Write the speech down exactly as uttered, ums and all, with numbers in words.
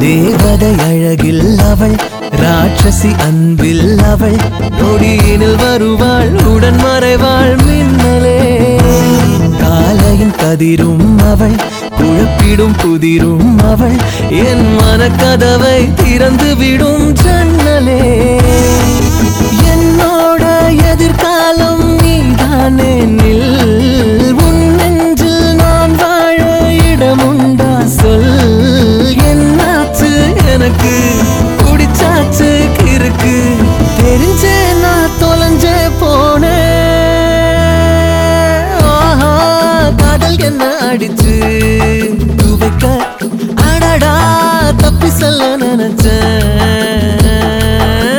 தேவதை அழகில் அவள் ராட்சசி அன்பில் அவள் நொடியினில் வருவாள் உடன் மறைவாள் மின்னலே காலையின் கதிரும் அவள் குழப்பிடும் புதிரும் அவள் என் மனக்கதவை திறந்து விடும் ஜன்னலே என்னோட எதிர்காலம் நீதானே நில் உன் நெஞ்சில் நான் வாழ இடமுண்டா சொல் என்னாச்சு எனக்கு குடிச்சாச்சு கிறுக்கு தெரிஞ்சே நான் தொலைஞ்சே போனேன் ஆஹா காதல் என்ன அடிச்சு துவைக்க அடடா தப்பி சொல்ல நினைச்சேன்